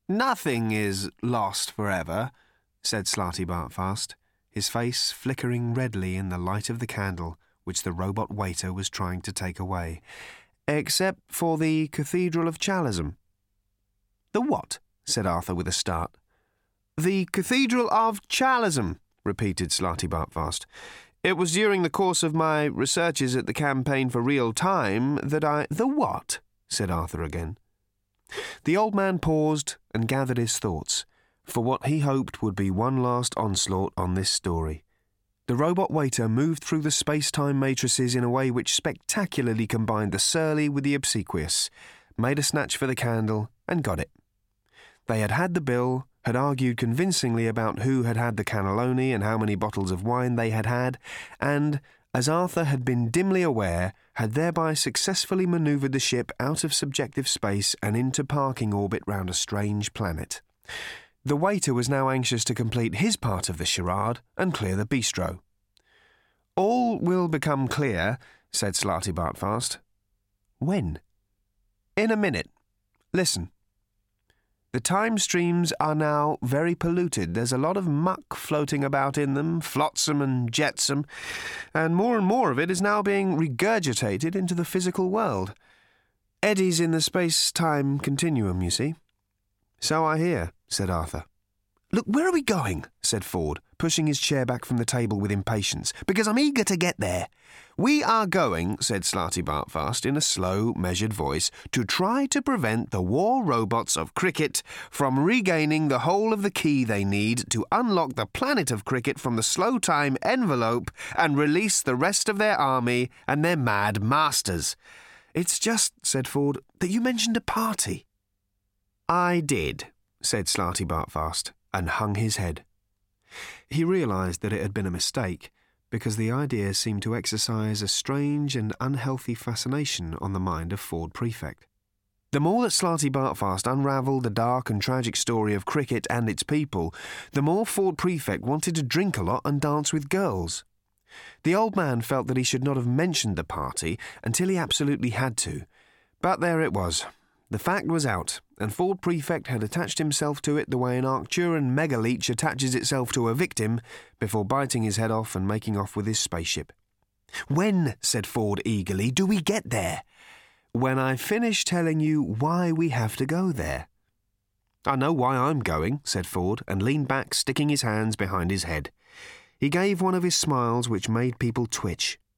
Nothing is lost forever, said Slarty Bartfast, his face flickering redly in the light of the candle which the robot waiter was trying to take away, except for the Cathedral of Chalism. The what? Said Arthur with a start. The Cathedral of Chalism, repeated Slarty Bartfast. It was during the course of my researches at the Campaign for Real Time that I— The what? Said Arthur again. The old man paused and gathered his thoughts, for what he hoped would be one last onslaught on this story. The robot waiter moved through the space-time matrices in a way which spectacularly combined the surly with the obsequious, made a snatch for the candle, and got it. They had had the bill, had argued convincingly about who had had the cannelloni and how many bottles of wine they had had, and, as Arthur had been dimly aware, had thereby successfully manoeuvred the ship out of subjective space and into parking orbit round a strange planet. The waiter was now anxious to complete his part of the charade and clear the bistro. All will become clear, said Slarty Bartfast. When? In a minute. Listen. The time streams are now very polluted. There's a lot of muck floating about in them, flotsam and jetsam, and more of it is now being regurgitated into the physical world. Eddies in the space-time continuum, you see. So I hear, said Arthur. Look, where are we going? Said Ford, pushing his chair back from the table with impatience, because I'm eager to get there. We are going, said Slarty Bartfast in a slow, measured voice, to try to prevent the war robots of cricket from regaining the whole of the key they need to unlock the planet of cricket from the slow time envelope and release the rest of their army and their mad masters. It's just, said Ford, that you mentioned a party. I did, said Slarty Bartfast, and hung his head. He realised that it had been a mistake, because the idea seemed to exercise a strange and unhealthy fascination on the mind of Ford Prefect. The more that Slarty Bartfast unravelled the dark and tragic story of cricket and its people, the more Ford Prefect wanted to drink a lot and dance with girls. The old man felt that he should not have mentioned the party until he absolutely had to, but there it was. The fact was out, and Ford Prefect had attached himself to it the way an Arcturan megaleech attaches itself to a victim before biting his head off and making off with his spaceship. When, said Ford eagerly, do we get there? When I finish telling you why we have to go there. I know why I'm going, said Ford, and leaned back, sticking his hands behind his head. He gave one of his smiles which made people twitch.